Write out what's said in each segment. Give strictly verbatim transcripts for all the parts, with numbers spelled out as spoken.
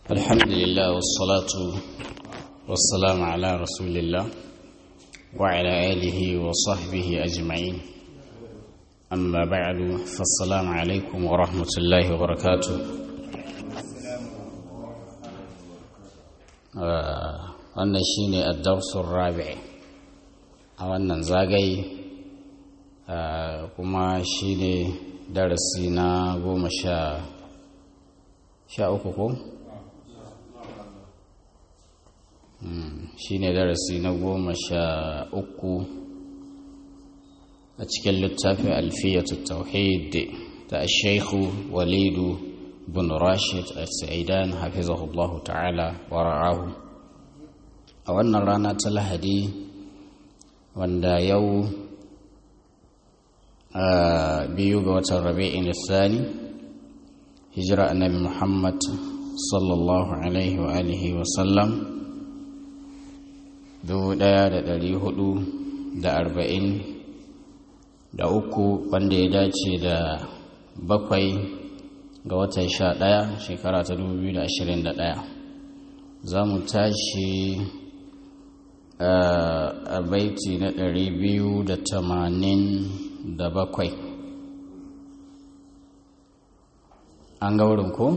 الحمد لله والصلاة والسلام على رسول الله وعلى آله وصحبه أجمعين. أما بعد فالسلام عليكم ورحمة الله وبركاته. wannan shine ad-darsul rabi' a wannan zagaye kuma shine darasi na goma sha sha uku ko shine darasi na goma sha uku a cikin littafin alfiyatu tauhid ta Sheikh Walidu bin Rashid al-Sa'idan hafizahullahu ta'ala wa ra'ahu. A wannan rana ta Lahadi wanda yau biyu ga watan Rabi'in al-Thani hijira annabi Muhammad sallallahu alaihi wa alihi wa sallam dubu ɗaya da ɗari hudu da arba'in da uku wanda ya dace da bakwai ga watan sha ɗaya shekara ta dubu biyu da ashirin da ɗaya. Za mu tashi a baiti na ɗari biyu da tamanin da bakwai. An ga wurin ko?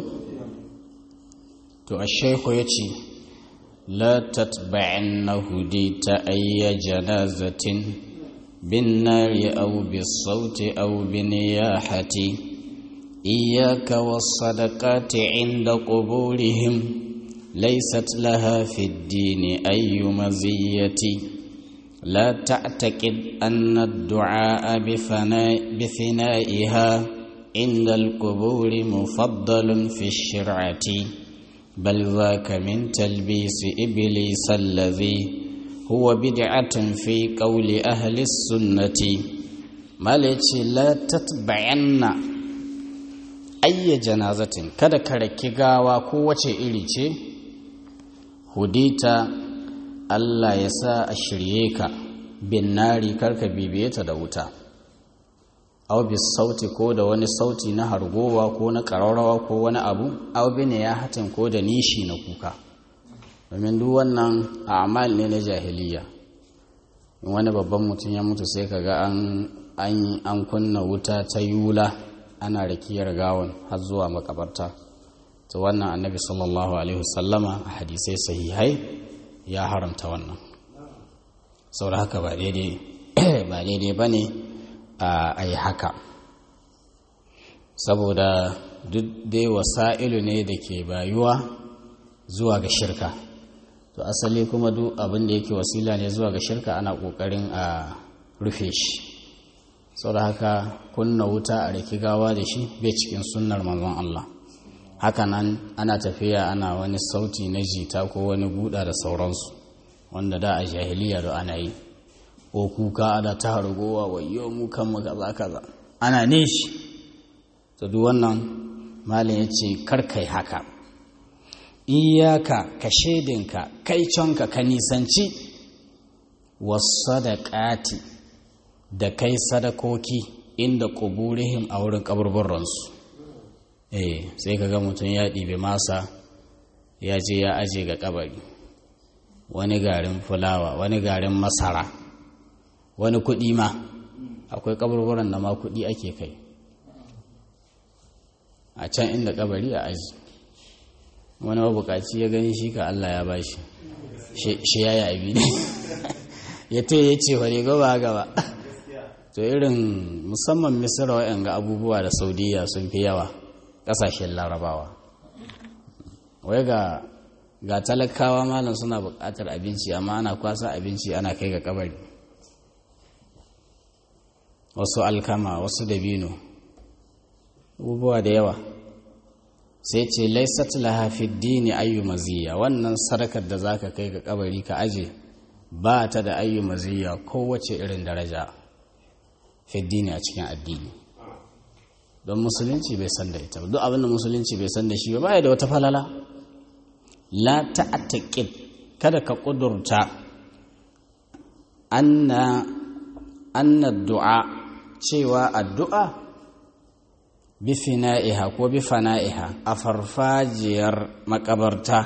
To a shaiku ya ce لا تتبعن هديت أي جنازة بالنار أو بالصوت أو بنياحة إياك والصدقات عند قبورهم ليست لها في الدين أي مزية لا تعتقد أن الدعاء بفناء بفنائها عند القبور مفضل في الشرعة بل ذاك من تلبيس إبليس الذي هو بدعة في قول أهل السنة مالك لا تتبعن أي جنازة kada ka raki gawa ko wace iri ce hudita Allah ya sa a shirye ka bin nari karka bibiye ta da wuta aw bis sauti ko da wani sauti na hargowa ko na ƙararrawa ko wani abu aw bine ya hatin ko da nishi na kuka domin duk wannan a'mal ne na jahiliya. In wani babban mutum ya mutu sai kaga an an an kunna wuta ta yula ana rakiyar gawan har zuwa makabarta. To wannan annabi sallallahu alaihi wasallama a hadisai sahihai ya haramta wannan. Saboda haka ba daidai ba daidai bane a yi haka, saboda duk dai wasa'ilu ne da ke bayuwa zuwa ga shirka. To asali kuma duk abin da yake wasila ne zuwa ga shirka ana ƙoƙarin a rufe shi. Saboda haka kunna wuta a riki gawa da shi bai cikin sunnar manzon Allah. Haka nan ana tafiya ana wani sauti na jita ko wani guda da sauransu wanda da a jahiliya da ana yi, ko kuka ana ta hargowa wayo mu kan mu kaza kaza ana nishi. To duk wannan malin yace karkai haka. Iyaka ka shedinka kai canka ka nisanci wasadaqati da kai sadakoki inda kuburihim a wurin kaburburran su. Eh sai kaga mutun ya dibe masa ya je ya aje ga kabari, wani garin fulawa, wani garin masara, wani kuɗi ma akwai kaburburan da ma kuɗi ake kai a can inda kabari a aji. Wani mabukaci ya gani shi ka Allah ya bashi shi ya yi abi ne ya to ya ce wani gaba gaba. To irin musamman misira wa'yan ga abubuwa da saudiya sun fi yawa ƙasashen larabawa. Wai ga ga talakawa malam suna buƙatar abinci amma ana kwasa abinci ana kai ga kabari, wasu alkama wasu dabino abubuwa da yawa. Sai ce laisat laha fi dini ayyu maziya, wannan sadakar da zaka kai ga kabari ka aje ba ta da ayyu maziya kowace irin daraja fi dini a cikin addini, don musulunci bai san da ita. Duk abin da musulunci bai san da shi ba ya da wata falala. La ta'taqid, kada ka kudurta anna anna du'a, cewa addu'a bi fina'iha ko bi fana'iha a farfajiyar makabarta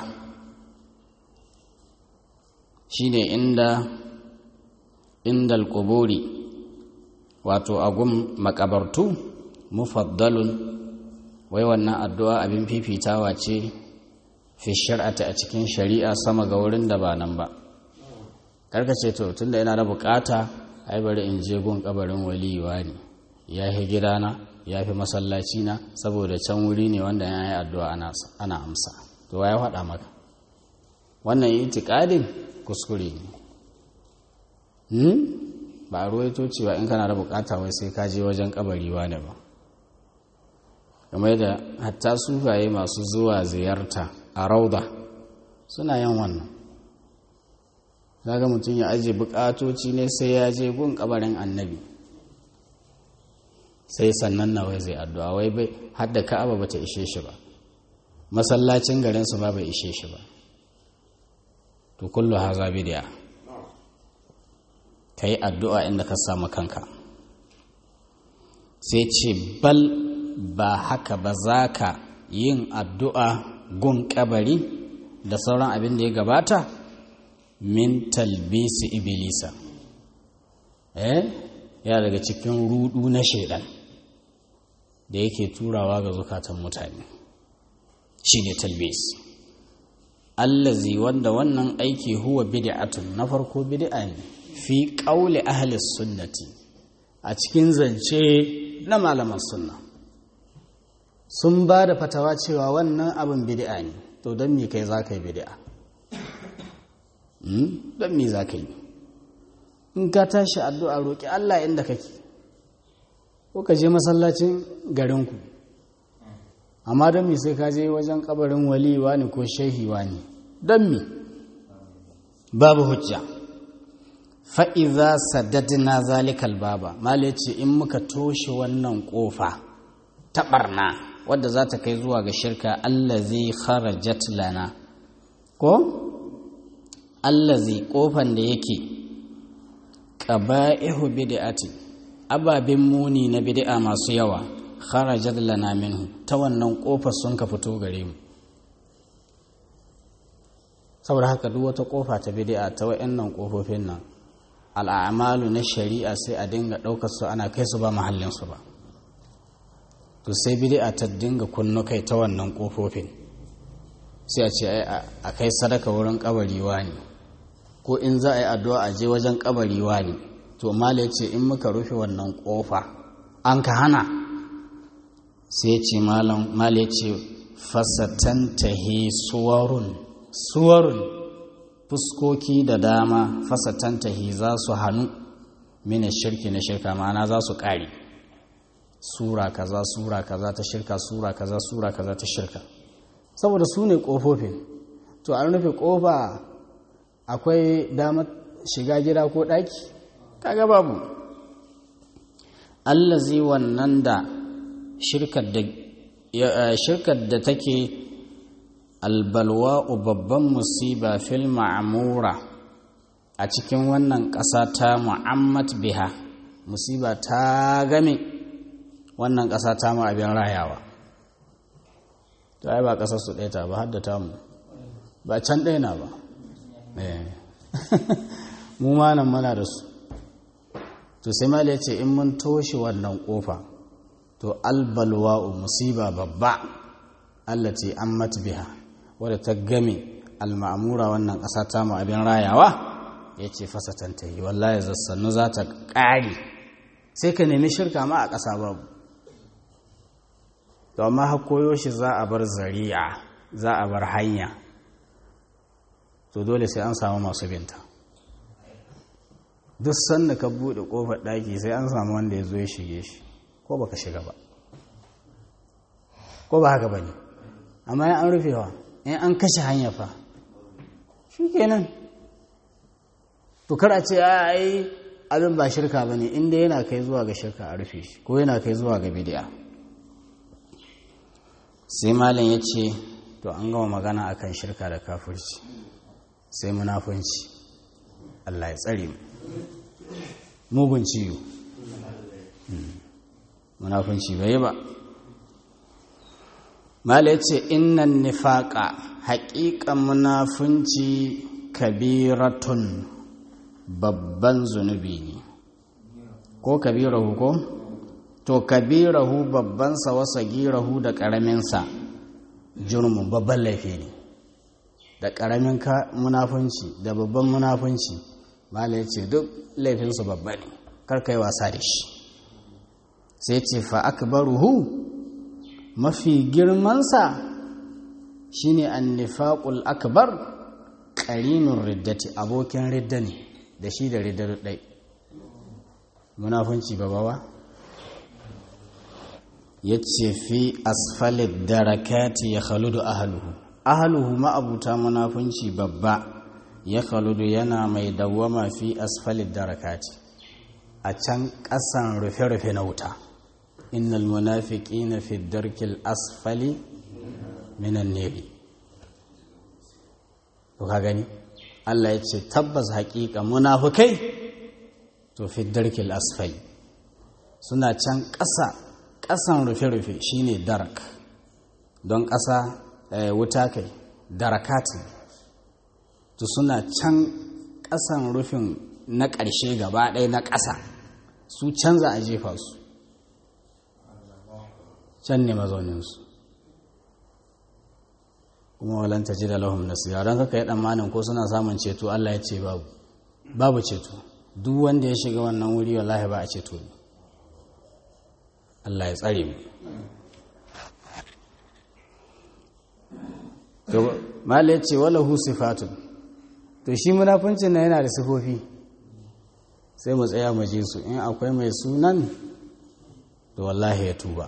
shine inda inda al-quburi wato agun makabartu mufaddalun wai wannan addu'a abin fifitawa ce fi shar'ata a cikin shari'a sama ga wurin da ba nan ba karka ce to tunda yana da bukata ai bari in je gun kabarin waliyuwa ne ya fi gidana ya fi masallaci na saboda can wuri ne wanda ya yi addu'a ana amsa to ya faɗa maka wannan itikadin kuskure ne hmm? ba a ruwaito cewa in kana da bukata wai sai ka je wajen kabari ne ba kamar da hatta sufaye masu zuwa ziyarta a rauda suna yin wannan zaga mutum ya aje bukatoci ne sai ya je gun kabarin annabi sai sannan na wai zai addu'a wai bai hadda ka'aba bata ishe shi ba masallacin garin su ba bai ishe shi ba to kullu haza bid'a kai addu'a inda ka samu kanka sai ce bal ba haka ba zaka yin addu'a gun kabari da sauran abin da ya gabata min talbisi iblisa eh ya daga cikin rudu na shedan da yake turawa ga zukatan mutane shine talbis allazi wanda wannan aiki huwa bid'atun na farko bid'a ne fi qauli ahli sunnati a cikin zance na malaman sunna sun ba da fatawa cewa wannan abin bid'a ne to don me kai zaka yi bid'a hmm don me zaka yi in ka tashi addu'a roki Allah inda kake ko ka je masallacin garinku amma don me sai ka je wajen kabarin waliwa ne ko shehi wani don me babu hujja fa idza saddadna zalikal baba mala ce in muka toshe wannan kofa ta barna wadda za ta kai zuwa ga shirka allazi kharajat lana ko allazi kofan da yake qaba'ihu bid'ati ababin muni na bid'a masu yawa kharajat lana minhu ta wannan kofar sun ka fito gare mu saboda haka duk wata kofa ta bid'a ta wayannan kofofin nan al'amalu na shari'a sai a dinga daukar su ana kai su ba mahallin su ba to sai bid'a ta dinga kunno kai ta wannan kofofin sai a ce a kai sadaka wurin kabari wani ko in za a yi addu'a a je wajen kabari wani to mala ce in muka rufe wannan kofa an ka hana sai ce malam mala ce fasatantahi suwarun suwarun fuskoki da dama fasatantahi za su hannu mina shirki na shirka ma'ana za su ƙari sura kaza sura kaza ta shirka sura kaza sura kaza ta shirka saboda su ne ƙofofin to an rufe ƙofa akwai damar shiga gida ko ɗaki kaga babu allazi wannan da shirkar da shirkar da take albalwa'u babban musiba fil ma'amura a cikin wannan ƙasa ta mu'ammat biha musiba ta game wannan ƙasa ta mu abin rayawa to ai ba ƙasar su ɗaya ta ba hadda ta mu ba can ɗaya na ba mu ma nan mana da su to sai mal ya ce in mun toshe wannan ƙofa to albalwa'u musiba babba allati ammat biha wadda ta game alma'amura wannan ƙasa ta mu abin rayawa ya ce fasatan ta yi wallahi zassannu za ta ƙari sai ka nemi shirka ma a ƙasa babu to amma hakoyo shi za a bar zari'a za a bar hanya to dole sai an samu masu binta duk sanda ka buɗe ƙofar ɗaki sai an samu wanda ya zo ya shige shi ko baka shiga ba ko ba haka ba ne amma yan an rufewa in an kashe hanya fa shi kenan to kar a ce a yi abin ba shirka ba ne inda yana kai zuwa ga shirka a rufe shi ko yana kai zuwa ga bidiya sai malam ya ce to an gama magana akan shirka da kafirci sai munafunci Allah ya tsare mu mugun ciwo munafunci bai ba mala yace innan nifaqa haqiqan munafunci kabiratun babban zunubi ne ko kabirahu ko to kabirahu babban sa wa sagirahu da karamin sa jurmun babban laifi ne da karamin ka munafunci da babban munafunci mala yace duk laifin su babba ne kar kai wasa da shi sai ce fa akbaruhu mafi girman sa shine annifaqul akbar qarinur riddati abokin ridda ne da shi da riddar dai munafunci babawa yace fi asfalid darakati ya khaludu ahluhu ahluhu ma abuta munafunci babba ya khaludu yana mai dawwama fi asfalid darakati a can kasan rufe-rufe na wuta innal munafiqina fi darkil asfali minan nari to ka gani Allah ya ce tabbas haƙiƙa munafukai to fi darkil asfali suna can ƙasa ƙasan rufe-rufe shine darak don ƙasa wuta kai darakatin to suna can ƙasan rufin na ƙarshe gaba ɗaya na ƙasa su canza a jefa su can ne mazauninsu kuma walanta ji da lahum nasira don kaka yi tsammanin ko suna samun ceto Allah ya ce babu babu ceto duk wanda ya shiga wannan wuri wallahi ba a ceto ne Allah ya tsare mu to mala ce wala hu sifatun to shi munafincin nan yana da sifofi sai mu tsaya mu ji su in akwai mai sunan to wallahi ya tuba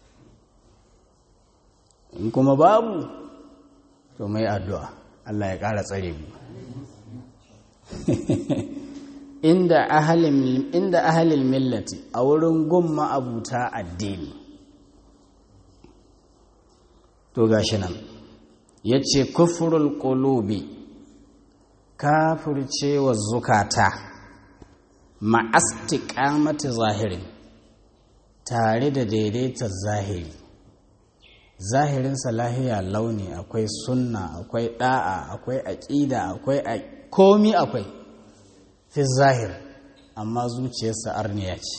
in kuma babu to mai addu'a Allah ya ƙara tsare mu inda ahalin inda ahalil millati a wurin gumma abuta addini to gashi nan yace kufrul qulubi kafircewa zukata ma'astiqamati zahirin tare da daidaita zahiri zahirin salahiya launi akwai sunna akwai da'a akwai aqida akwai komi akwai fi zahir amma zuciyarsa arniya ce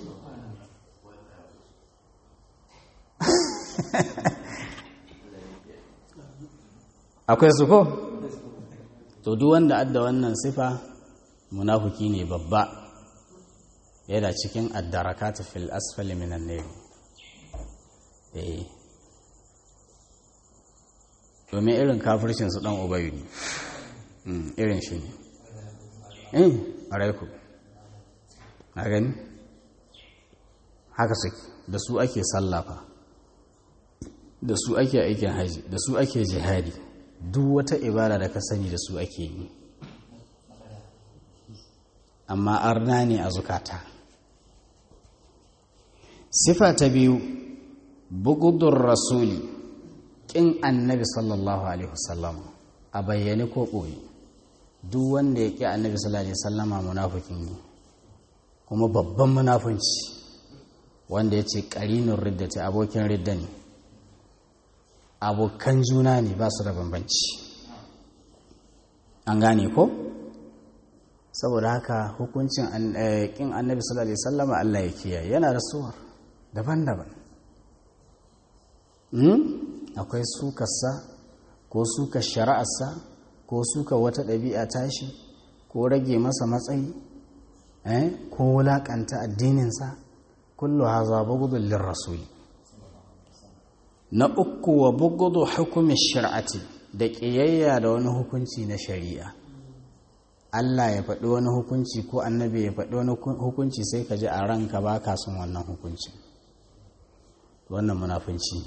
akwai su ko to duk wanda adda wannan sifa munafiki ne babba yana cikin addarakatu fil asfali minan nar eh domin irin kafircin su dan ubayu ne irin shi ne eh araiku na gani haka suke da su ake sallafa da su ake aikin haji da su ake jihadi duk wata ibada da ka sani da su ake yi amma arna ne a zukata sifa ta biyu bugudur rasuli kin annabi sallallahu alaihi wasallam a bayyane ko ɓoye duk wanda ya ƙi annabi sallallahu alaihi wasallama munafikin ne kuma babban munafunci wanda ya ce ƙarinun ridda ce abokin ridda ne abokan juna ne ba su da bambanci an gane ko saboda haka hukuncin ƙin annabi sallallahu alaihi wasallama Allah ya kiyaye yana da suwar daban-daban akwai sukarsa ko sukar shari'arsa ko sukar wata ɗabi'a tashi ko rage masa matsayi ko wulaƙanta addininsa kullu haza bugudun lirrasuli na uku wa bugudu hukumin shari'ati da ƙiyayya da wani hukunci na shari'a Allah ya faɗi wani hukunci ko annabi ya faɗi wani hukunci sai ka ji a ranka ba ka son wannan hukunci wannan munafunci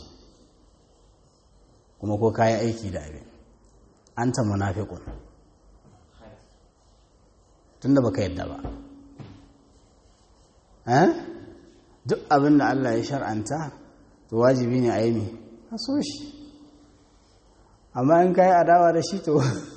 kuma ko kayi aiki da abin an ta munafiqun tunda baka yadda ba eh duk abin da Allah ya shar'anta to wajibi ne a yi a so shi amma in kayi adawa da shi to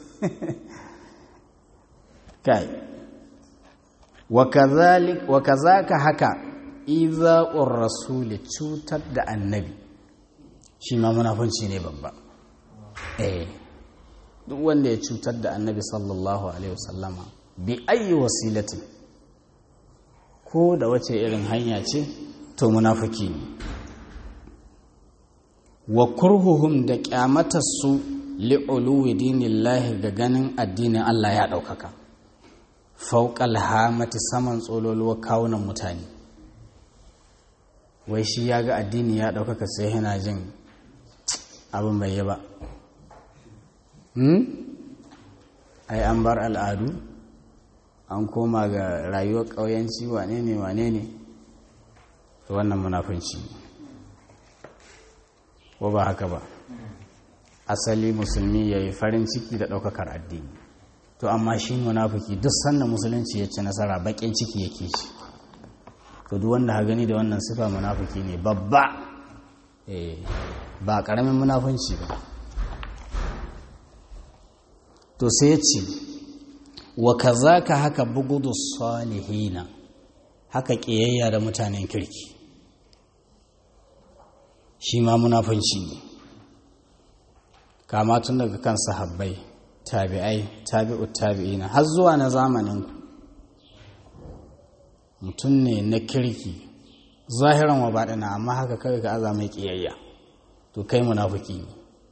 kai wa kazalik wa kazaka haka iza'ur rasuli cutar da annabi shi ma munafunci ne babba. eh duk wanda ya cutar da annabi sallallahu alaihi wasallama bi ayi wasilatin, ko da wace irin hanya ce, to munafiki ne. wa kurhuhum da kyamatarsu li'uluwi dinillahi ga ganin addinin Allah ya ɗaukaka fauƙal hamati saman tsololuwar kawunan mutane. Wai shi ya ga addini ya ɗaukaka sai yana jin abin bai yi ba. hmm? ai an bar al'adu an koma ga rayuwar ƙauyanci, wane ne wane ne, to wannan munafunci ko ba haka ba. Asali musulmi ya yi farin ciki da ɗaukakar addini, to amma shi munafuki duk sanda musulunci ya ci nasara baƙin ciki yake shi. to duk wanda ha gani da wannan sifa munafuki ne babba, eh ba ƙaramin munafunci ba. to sai ya ce wa kazaka haka bugudu salihina, haka ƙiyayya da mutanen kirki shi ma munafunci ne. Kama tun daga kan sahabbai, tabi'ai, tabi'ut tabi'ina har zuwa na zamanin mutum ne na kirki zahiran wa baɗina, amma haka kawai ka aza mai ƙiyayya, to kai munafuki ne.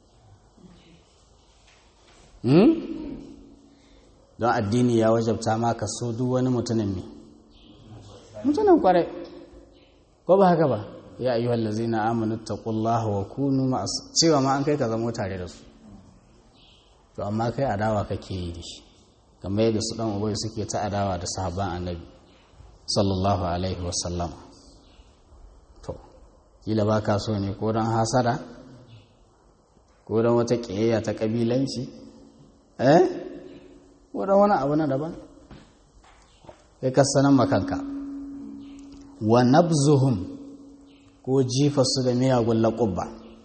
hmm? don addini ya wajabta ma ka so duk wani mutumin ne mutumin kwarai, ko ba haka ba? ya ayyuhal ladzina amanu taqullaha wa kunu ma'as, cewa ma an kai ka zama tare da su, to amma kai adawa kake yi da shi, kamar yadda su dan ubai suke ta adawa da sahabban annabi sallallahu alaihi wasallam. to kila ba ka so ne ko don hasada ko don wata ƙiyayya ta ƙabilanci, eh ko don wani abu na daban, kai ka sanan makanka. wa nabzuhum, ko jifa su da miyagun laƙubba,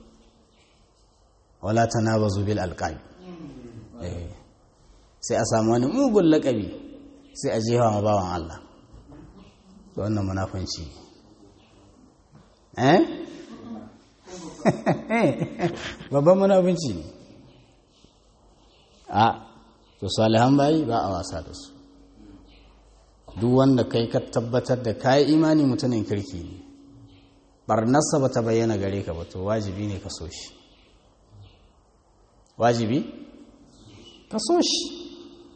wala tanabazu bil alqabi, eh sai a samu wani mugun laƙabi sai a jefa ma bawan Allah, to wannan munafunci eh babban munafunci ne. a to salihan bayi ba a wasa da su. duk wanda kai ka tabbatar da kayi imani mutumin kirki ne, barnarsa ba ta bayyana gare ka ba, to wajibi ne ka so shi, wajibi ka so shi.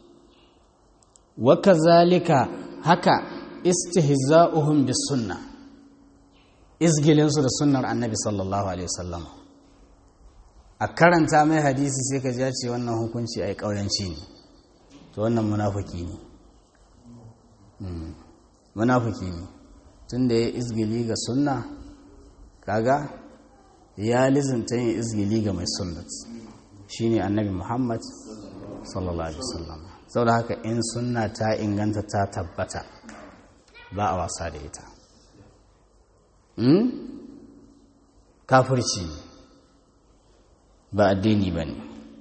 wa kazalika haka istihza'uhum bis sunna, izgilinsu da sunnar annabi sallallahu alaihi wasallam. a karanta mai hadisi sai ka ji ce wannan hukunci ai kauyanci ne, to wannan munafiki ne. munafiki ne tunda ya izgili ga sunna, kaga ya lizinta yin izgili ga mai sunnat shine annabi Muhammad sallallahu alaihi wasallam. saboda haka in sunna ta inganta ta tabbata ba a wasa da ita. hmm? kafirci ba addini ba ne.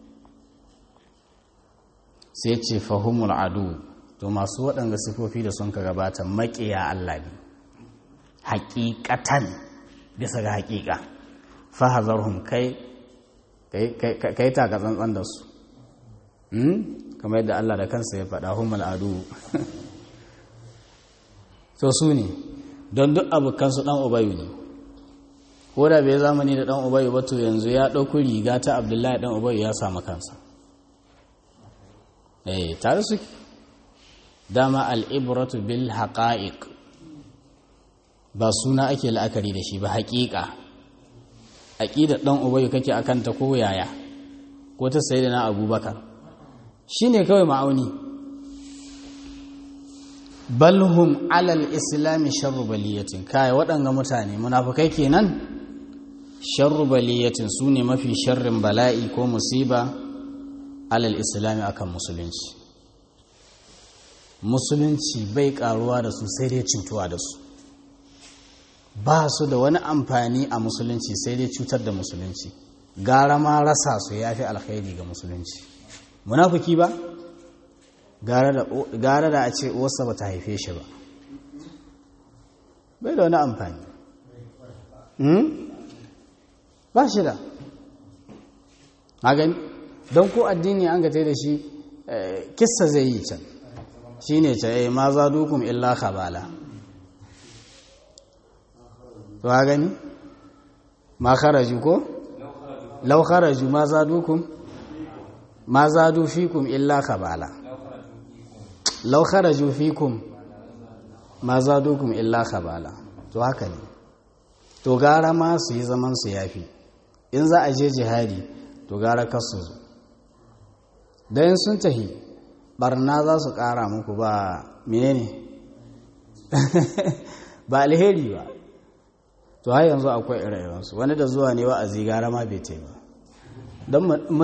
sai ce fahimul adu, to masu waɗanda sifofi da sun ka gabata maƙiya Allah ne haƙiƙatan, bisa ga haƙiƙa. fahazarhum, kai kai taka tsantsan da su, kamar yadda Allah da kansa ya faɗa humul adu. to su ne don duk abokansu ɗan ubayu ne, ko da bai zamani da ɗan ubayu ba, to yanzu ya ɗauki riga ta Abdullahi ɗan ubayu ya samu kansa. eh tare suke. dama al'ibratu bil haƙa'iq, ba suna ake la'akari da shi ba, haƙiƙa. aƙidar ɗan ubayu kake a kanta ko yaya, ko ta sayi da na abubakar, shi ne kawai ma'auni. balhum alal islami sharru baliyatin, kai waɗanga mutane munafukai kenan, sharru baliyatin su ne mafi sharrin bala'i ko musiba alal islami akan musulunci. musulunci bai karuwa da su sai dai cutuwa da su, ba su da wani amfani a musulunci sai dai cutar da musulunci, gara ma rasa su ya fi alkhairi ga musulunci. munafiki ba gara da a ce uwarsa ba ta haife shi ba, bai da wani amfani. ba shi da a gani don ko addini an gate da shi kissa zai yi can shi ne ce ma za dukun illa khabala to a gani ma kharaju ko law kharaju ma za dukun ma za du fikum illa khabala law kharaju fikum ma za dukun illa khabala to haka ne to gara ma su yi zaman su yafi in za a je jihadi to gara kasu zo dan sun tahi barna za su kara muku ba menene ba alheri ba to har yanzu akwai ire-iren su wani da zuwa ne wa'azi gara ma bai tai ba dan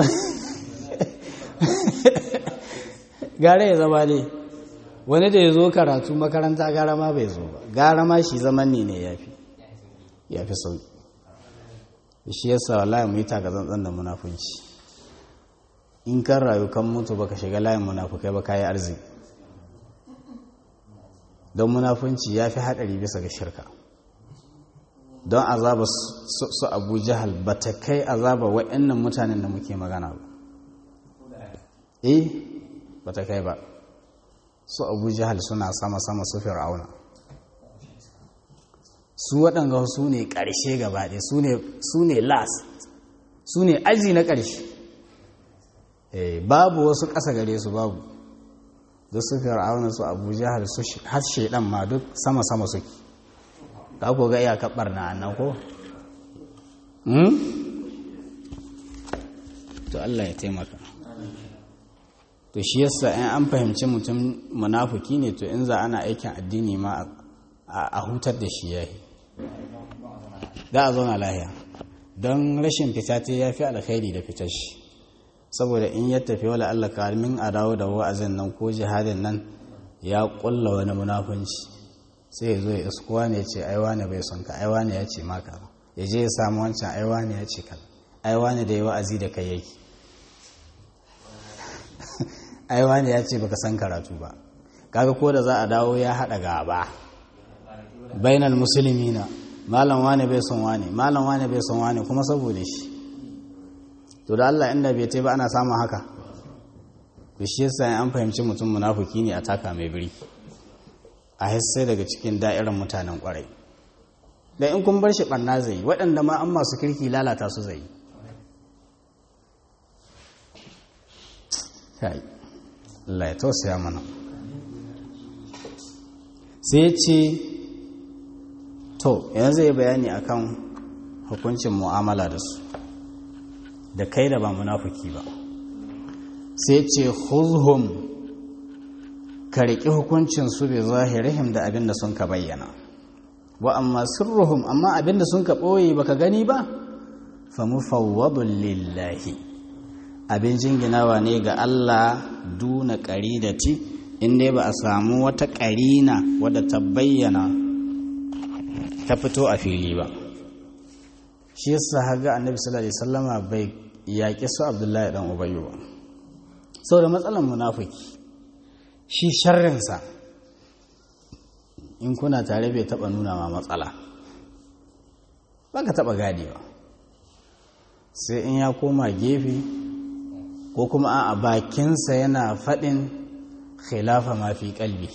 gara ya zama ne wani da ya zo karatu makaranta gara ma bai zo ba gara ma shi zaman ne ne yafi ya fi sauki shi yasa wallahi mu yi takazantsan da munafunci in kan rayu kan mutu baka shiga layin munafukai ba kayi arziki don munafunci ya fi haɗari bisa ga shirka don azaba su abu jahal ba ta kai azaba wa'annan mutanen da muke magana ba eh ba ta kai ba su abu jahal suna sama-sama su fir'auna su waɗanga su ne ƙarshe gabaɗe su ne last su ne aji na ƙarshe babu wasu ƙasa gare su babu duk su fir'auna su abu jahal su har shaidan ma duk sama-sama suke ka ko ga iyakar barna nan ko to Allah ya taimaka to shi yasa in an fahimci mutum munafuki ne to in za ana aikin addini ma a hutar da shi yayi za a zauna lahiya don rashin fita ta ya fi alkhairi da fitar shi saboda in ya tafi wala Allah kalmin a dawo da wa'azin nan ko jihadin nan ya kulla wani munafunci sai ya zo ya iskuwa ne ya ce aiwa ne bai son ka aiwa ne ya ce maka ya je ya samu wancan aiwa ne ya ce ka aiwa ne da ya wa'azi da kai yake aiwa ne ya ce baka san karatu ba kaga ko da za a dawo ya haɗa gaba bainal musulmina malam wane bai son wane malam wane bai son wane kuma saboda shi to da Allah inda bai tai ba ana samun haka to shi yasa an fahimci mutum munafiki ne a taka mai biri a hisse daga cikin da'irar mutanen kwarai da in kun bar shi barna zai waɗanda ma an masu kirki lalata su zai kai Allah ya tausaya mana sai ya ce to yanzu zai bayani akan hukuncin mu'amala da su da kai da ba munafiki ba sai ce khuzhum ka riƙi hukuncin su bi zahirihim da abinda sun ka bayyana wa amma sirruhum amma abinda sun ka ɓoye baka gani ba fa mufawwadun lillahi abin jinginawa ne ga Allah duna qaridati in dai ba a samu wata qarina wadda ta bayyana ta fito a fili ba shi yasa haga annabi sallallahu alaihi wasallama bai yaƙi su abdullahi dan ubayyu ba saboda matsalan munafiki shi sharrinsa in kuna tare bai taba nuna ma matsala ba ka taba ganewa sai in ya koma gefe ko kuma a bakinsa yana faɗin khilafa ma fi kalbi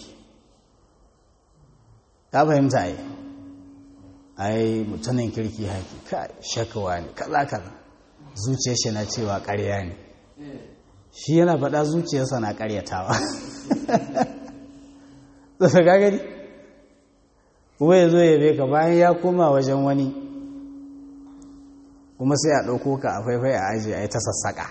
ka fahimta ai ai mutanen kirki haki ka shakawa ne kaza kaza zuciyar shi na cewa ƙarya ne shi yana faɗa zuciyarsa na ƙaryatawa zai ga gani kuma ya zo ya be ka bayan ya koma wajen wani kuma sai a ɗauko ka a faifai a aji a yi ta sassaƙa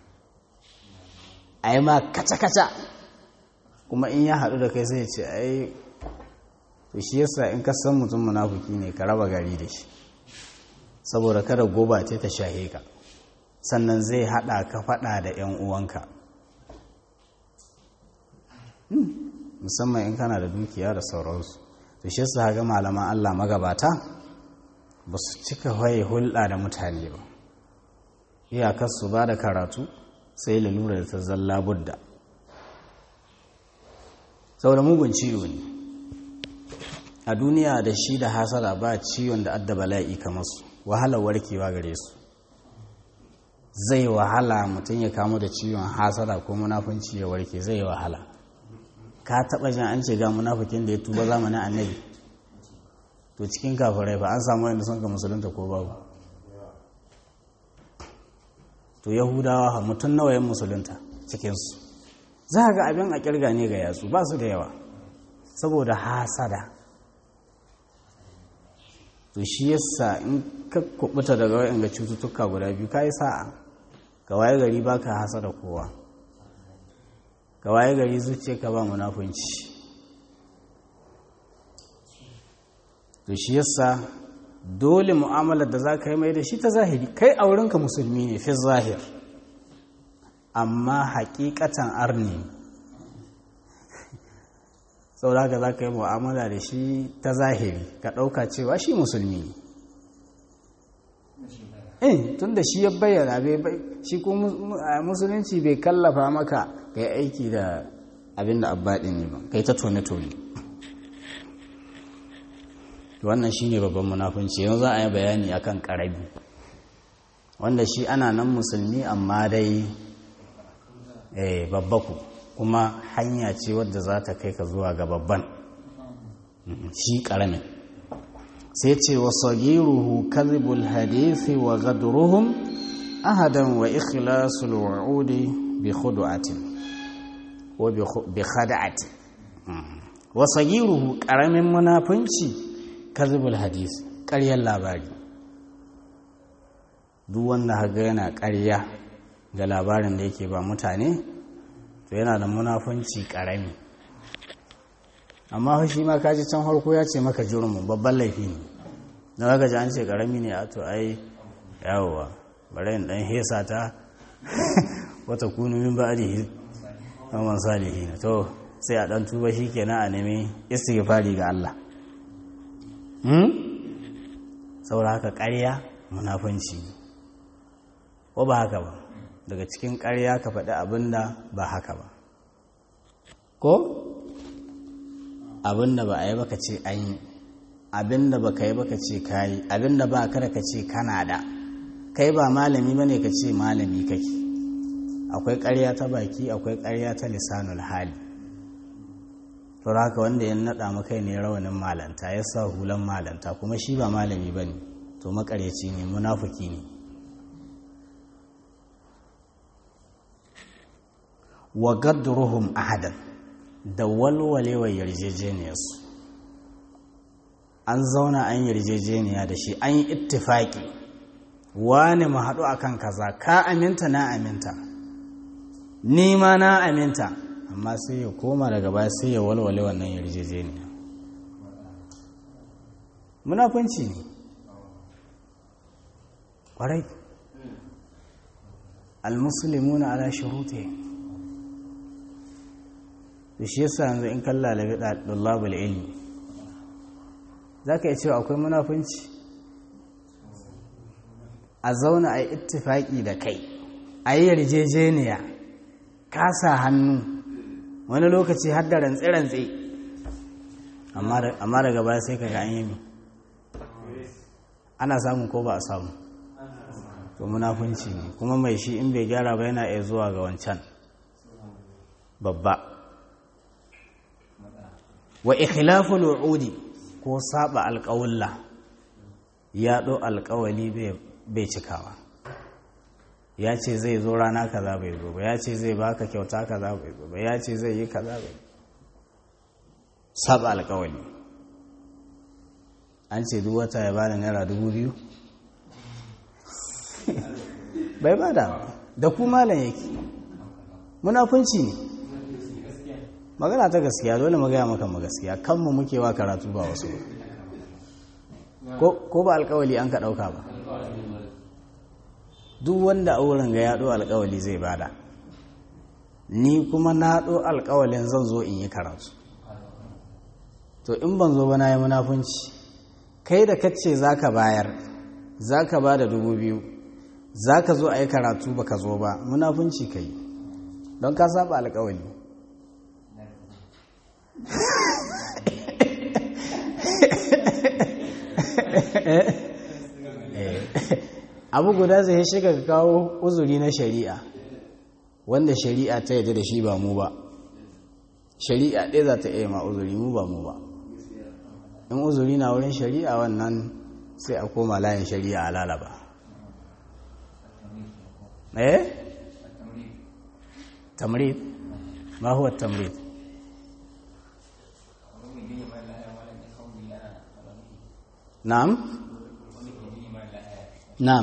a yi ma kaca-kaca kuma in ya haɗu da kai sai ce ai to shi yasa in ka san mutum munafuki ne ka raba gari da shi saboda kada goba ce ta shahe ka sannan zai haɗa ka faɗa da 'yan uwanka musamman in kana da dukiya da sauransu to shi yasa ga malaman Allah magabata ba su cika waye hulɗa da mutane ba iyakar su ba da karatu sai lalura da ta zalla budda saboda mugun ciwo ne a duniya da shi da hasara ba ciwon da adda bala'i kamar su wahalar warkewa gare su. Zai wahala mutum ya kamu da ciwon hasada ko munafunci ya warke, zai wahala. Ka taɓa jin an ce ga munafikin da ya tuba zamanin annabi? To cikin kafirai ba an samu wanda sun ka musulunta ko babu? To yahudawa ha mutum nawa yin musulunta cikinsu? Za ga abin a kirga ne ga yatsu, ba su da yawa saboda hasada. To shi yasa in ka kubuta daga wayan ga cututtuka guda biyu ka yi sa'a. Ka waye gari ba ka hasada kowa, ka waye gari zuciya ka ba munafunci. To shi yasa dole mu'amalar da za ka yi mai da shi ta zahiri, kai a wurinka musulmi ne fi zahir, amma hakikatan arni. saboda haka za ka yi mu'amala da shi ta zahiri, ka ɗauka cewa shi musulmi ne. eh tun da shi ya bayyana, shi ko musulunci bai kallafa maka ka yi aiki da abin da abbaɗin ne ba, kai ta tone-tone. wannan shi ne babban munafunci. yanzu za a yi bayani akan ƙarabi, wanda shi ana nan musulmi amma dai eh babbaku, kuma hanya ce wadda za ta kai ka zuwa ga babban, shi ƙaramin. sai ce wa sagiruhu kadhibul hadithi wa gadruhum ahadan wa ikhlasul wa'udi bi khudu'atin wa bi khada'atin. wa sagiruhu ƙaramin munafunci kadhibul hadith, ƙaryar labari. duk wanda haga yana ƙarya ga labarin da yake ba mutane, to yana da munafunci ƙarami. amma shi ma kaji can harko ya ce maka jurmin babban laifi ne, na haka ji an ce ƙarami ne, a to ai yawowa bari in ɗan hesa ta wata kunu min ba'dihi amman salihin, to sai a ɗan tuba shi kenan a nemi istighfari ga Allah. hmm? saboda haka ƙarya munafunci, ko ba haka ba? daga cikin ƙarya ka faɗi abin da ba haka ba, ko abin da ba a yi baka ce an yi, abin da ba ka yi baka ce ka yi, abin da ba kada ka ce kana da, kai ba malami ba ne ka ce malami kake. akwai ƙarya ta baki, akwai ƙarya ta lisanul hali. to haka wanda ya naɗa maka ne rawanin malanta, ya sa hulan malanta, kuma shi ba malami ba ne, to maƙaryaci ne, munafuki ne. wa gadruhum ahadan, da walwalewar yarjejeniyarsu. an zauna an yarjejeniya da shi, an yi ittifaki, wani mu haɗu akan kaza, ka aminta na aminta, ni ma na aminta, amma sai ya koma daga baya sai ya walwale wannan yarjejeniya. munafunci ne ƙwarai. al-muslimuna ala shurutihim. da shi yasa yanzu in kalla labi ɗullabul ilmi za ka yi cewa akwai munafunci. a zauna a yi ittifaƙi da kai, a yi yarjejeniya, kasa hannu, wani lokaci har da rantse-rantse, amma daga baya sai ka ga an yi mi, ana samu ko ba a samu? to munafunci ne, kuma mai shi in bai gyara ba yana iya zuwa ga wancan babba. wa ikhlaful wu'udi, ko saba alƙawulla, ya ɗo alƙawali bai cikawa, ya ce zai zo rana kaza bai zo ba, ya ce zai baka kyauta kaza bai zo ba, ya ce zai yi kaza bai, saba alƙawali. an ce duk wata ya bada naira dubu biyu bai bada, da ku malam yake. munafunci ne, magana ta gaskiya, dole magaya maka ma gaskiya, kanmu muke wa karatu ba wasu ba, ko ba alkawali an ka ɗauka ba. duk wanda a wurin ga ya ɗo alkawali zai bada, ni kuma na ɗo alkawalin zan zo in yi karatu, to in ban zo ba na yi munafunci. kai da kace za ka bayar, za ka ba da dubu biyu, za ka zo a yi karatu ba ka zo ba, munafunci ka yi, don ka saba alkawali. abu guda zai shiga ka kawo uzuri na shari'a wanda shari'a ta yadda da shi ba mu ba shari'a ɗaya za ta iya ma uzuri mu ba mu ba in uzuri na wurin shari'a wannan sai a koma layin shari'a a lalaba eh tamrid ma huwa tamrid na'am na'am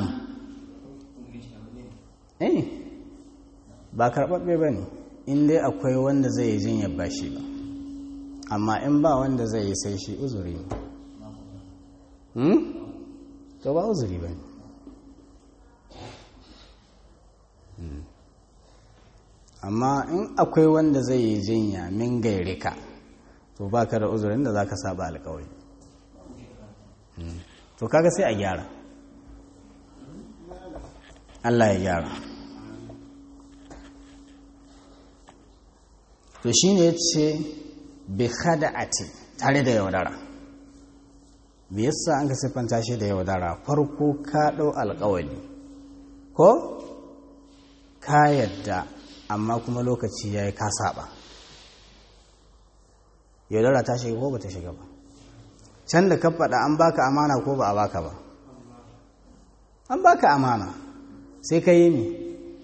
eh ba karɓaɓɓe ba ne in dai akwai wanda zai yi jinyar ba shi ba amma in ba wanda zai yi sai shi uzuri ne hmm? to ba uzuri ba ne hmm. amma in akwai wanda zai yi jinya min gairika to ba ka da uzurin da za ka saba alkawari hmm. to kaga sai a gyara Allah ya gyara to shi ne ce bi khada'ati tare da yaudara me yasa an ka siffanta shi da yaudara farko ka ɗau alƙawari ko ka yadda amma kuma lokaci yayi ka saba yaudara ta shiga ko ba ta shiga ba can da ka faɗa an baka amana ko ba a baka ba an baka amana sai ka yi ne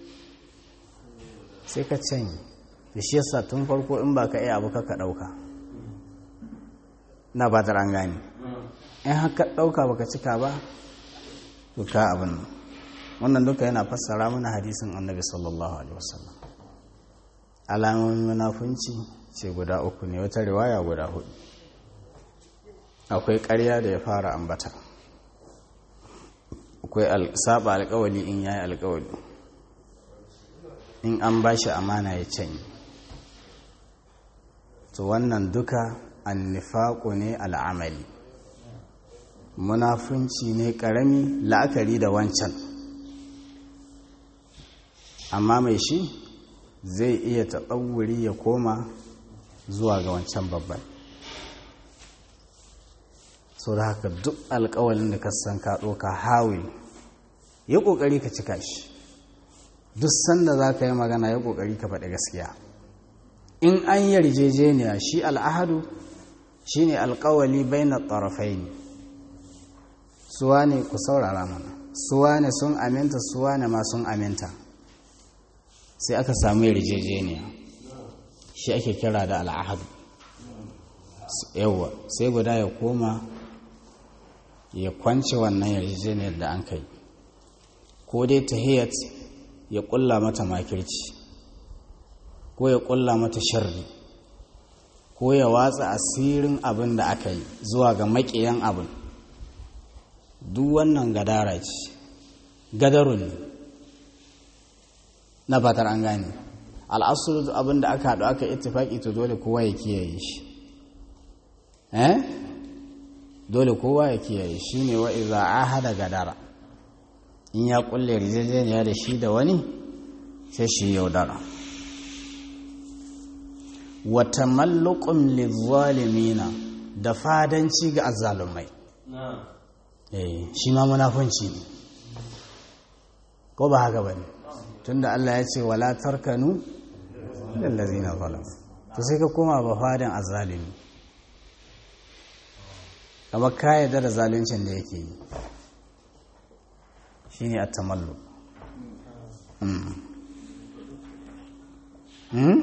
sai ka canye da shi yasa tun farko in ba ka iya abu ka ɗauka na ba ta gani in haka ɗauka baka cika ba to ka abin wannan duka yana fassara mana hadisin annabi sallallahu alaihi wasallam alamomin munafunci ce guda uku ne wata riwaya guda hudu akwai ƙarya da ya fara ambata akwai saba alƙawali in yayi alƙawali in an bashi amana ya canye to wannan duka annifaqu ne al'amali munafunci ne karami la'akari da wancan amma mai shi zai iya taɓawuri ya koma zuwa ga wancan babban so da haka duk alƙawalin da ka san ka ɗoka hawil ya ƙoƙari ka cika shi duk sanda za ka yi magana ya ƙoƙari ka faɗi gaskiya in an yarjejeniya shi al'ahadu shi ne alƙawali bai na ƙarfai ne suwa ne ku saurara mana suwa ne sun aminta suwa ne ma sun aminta sai aka samu yarjejeniya shi ake kira da al'ahadu yawwa sai guda ya koma ya kwance wannan yarjejeniyar da an kai ko dai tahiyat ya ƙulla mata makirci ko ya ƙulla mata sharri ko ya watsa asirin abin da aka yi zuwa ga maƙiyan abin duk wannan gadara ce gadarun ne na fatar an gane al'asulu abin da aka haɗu aka ittifaki to dole kowa ya kiyaye shi eh dole kowa ya kiyaye shi ne wa iza ahada gadara in ya kulle rijejeniya da shi da wani sai shi yaudara wa tamalluqum lizalimina da fadanci ga azzalumai eh shi ma munafunci ne ko ba haka bane tunda Allah ya ce wala tarkanu lil ladina zalamu to sai ka koma ba fadan azzalimi kamar ka yarda da zaluncin da yake yi shine at-tamalluq mm mm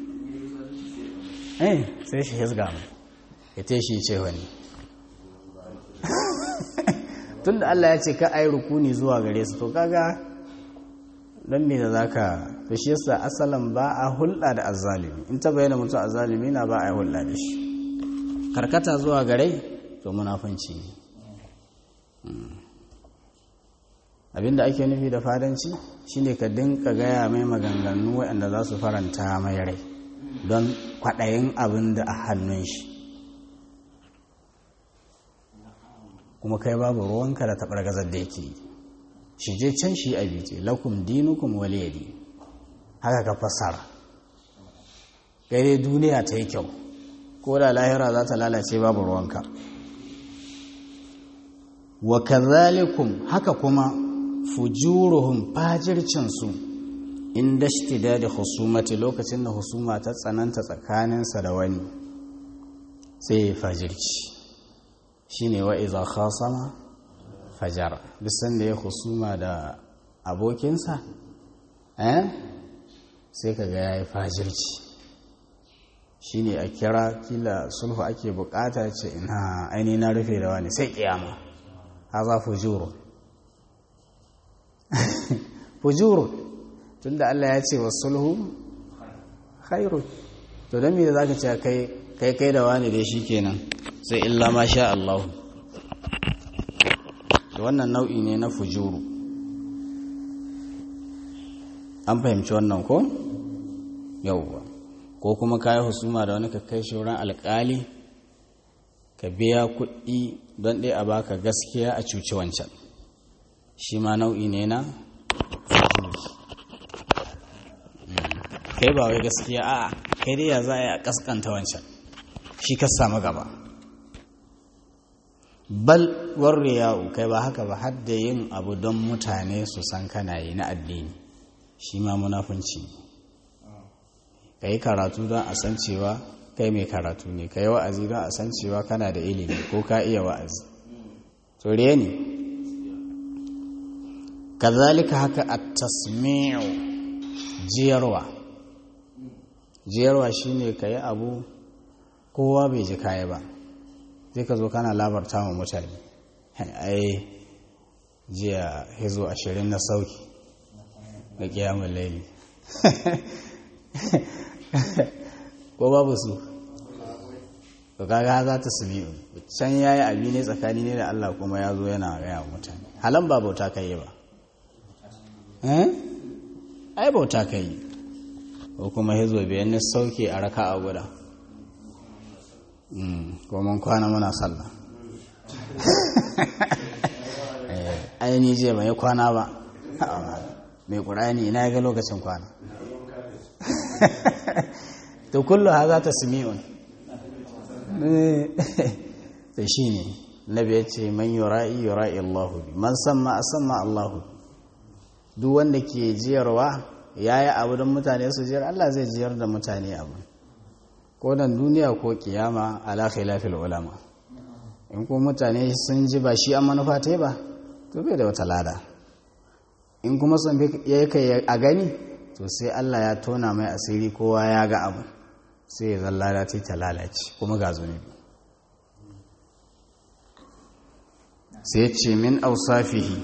eh sai shi hizga mu ita shi ce wani tunda Allah ya ce ka ai rukuni zuwa gare su to kaga dan me da zaka to shi yasa asalan ba a hulɗa da azzalimi in ta bayyana mutum azzalimi na ba a yi hulɗa da shi karkata zuwa gare to munafunci ne abinda ake nufi da fadanci shine ka dinka gaya mai maganganu waɗanda za su faranta mai rai don kwaɗayin abin da a hannun shi kuma kai babu ruwanka da taɓar gazar da yake shi je can shi a bice lakum dinukum waliyadi haka ka fassara kai dai duniya ta yi kyau ko da lahira za ta lalace babu ruwanka wa kadhalikum haka kuma fujuruhum fajircinsu inda ishtidadi husumati lokacin da husuma ta tsananta tsakaninsa da wani sai ya fajirci shine wa iza khasama fajara duk sanda ya husuma da abokinsa eh sai kaga yayi fajirci shine a kira kila sulhu ake bukata ce ina aini na rufe da wani sai kiyama haza fujuru fujuru tunda Allah ya ce wasulhu khairu to dan me da zaka ce kai kai kai da wani dai shikenan sai illa ma sha Allah to wannan nau'i ne na fujuru an fahimci wannan ko yauwa ko kuma kai husuma da wani ka kai shi wurin alƙali ka biya kuɗi don ɗaya a baka gaskiya a cuci wancan shi ma nau'i ne na kai ba wai gaskiya a kai dai ya za a yi a kaskanta wancan shi ka samu gaba bal warriya'u kai ba haka ba har da yin abu don mutane su san kana yi na addini shi ma munafunci ka yi karatu don a san cewa kai mai karatu ne ka yi wa'azi don a san cewa kana da ilimi ko ka iya wa'azi tsoriye ne kazalika haka at-tasmi'u jiyarwa jiyarwa shine ka yi abu kowa bai ji kaya ba zai ka zo kana labarta wa mutane ai jiya hizo ashirin na sauki ga kiyamun laili ko babu su to kaga za ta sumi can yayi abi ne tsakani ne da Allah kuma ya zo yana gaya wa mutane halan ba bauta kai ba eh ai bauta kai ko kuma hizo biyan ne sauke a raka'a guda ko mun kwana muna sallah ai ni je bai kwana ba mai qur'ani ina ga lokacin kwana to kullu hadha tasmi'un to shine nabi yace man yura'i yura'i Allahu bi man samma asamma Allahu duk wanda ke jiyarwa yayi abu don mutane su jiyar Allah zai jiyar da mutane abu ko dan duniya ko kiyama ala khilafil ulama in ko mutane sun ji ba shi an manufa tai ba to bai da wata lada in kuma sun yayi kai a gani to sai Allah ya tona mai asiri kowa ya ga abu sai ya zalla da ta lalace kuma ga zunubi sai ce min ausafihi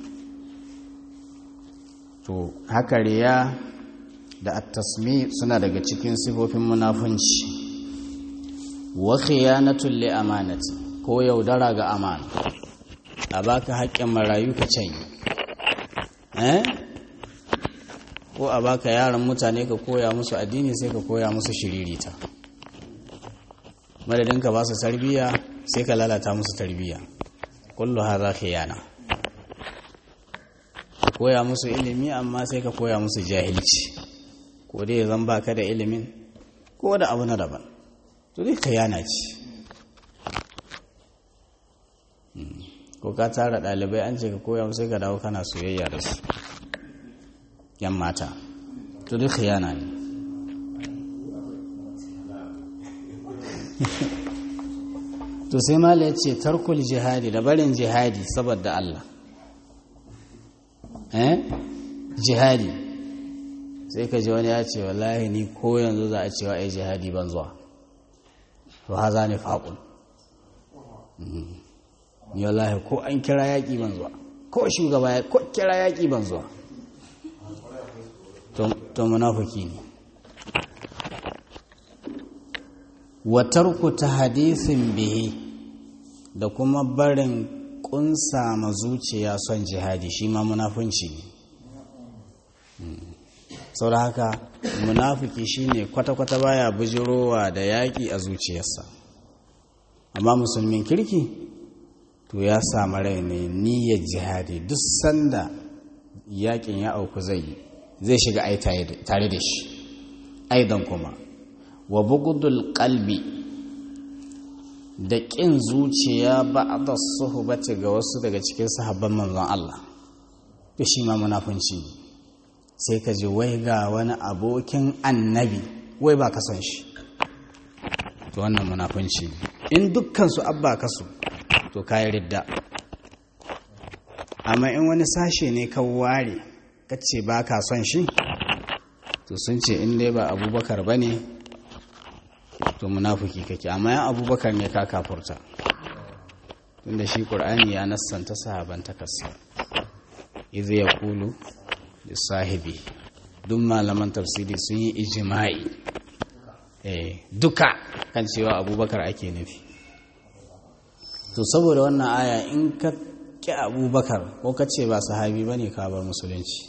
to haka riya da at-tasmi suna daga cikin sifofin munafunci wa khiyanatul li amanati ko yaudara ga amana a baka haƙƙin marayu ka canye eh ko a baka yaran mutane ka koya musu addini sai ka koya musu shiririta madadin ka ba su tarbiyya sai ka lalata musu tarbiyya kullu hadha khiyana koya musu ilimi amma sai ka koya musu jahilci ko dai zan baka da ilimin ko da abu na daban to dai khiyana ce ko ka tara dalibai an ce ka koya musu sai ka dawo kana soyayya da su yan mata to duk khiyana ne to sai mala yace tarkul jihadi da barin jihadi saboda Allah eh jihadi sai ka ji wani ya ce wallahi ni ko yanzu za a cewa ai jihadi ban zuwa to haza ne faqul ni wallahi ko an kira yaki ban zuwa ko shugaba ko kira yaki ban zuwa to munafiki ne wa tarku tahadithin bihi da kuma barin kunsa ma zuciya son jihadi shi ma munafunci ne saboda haka munafiki shine kwata-kwata baya bujirowa da yaƙi a zuciyarsa amma musulmin kirki to ya samu rai ne niyyar jihadi duk sanda yaƙin ya auku zai yi zai shiga ai tare da shi aidan kuma wa bugudul qalbi da ƙin zuciya ba'da suhbati ga wasu daga cikin sahabban manzon Allah to shi ma munafunci ne sai ka ji wai ga wani abokin annabi wai ba ka son shi to wannan munafunci ne in dukkan su abba ka su to kai ridda amma in wani sashe ne ka ware ka ce ba ka son shi to sun ce in dai ba abubakar ba ne to munafuki kake amma yan abubakar ne ka kafurta tunda shi ƙur'ani ya nassanta sahaban takassa idh yaqulu lisahibi duk malaman tafsiri sun yi ijma'i eh duka kan cewa abubakar ake nufi to saboda wannan aya in ka ki abubakar ko ka ce ba sahabi bane ka bar musulunci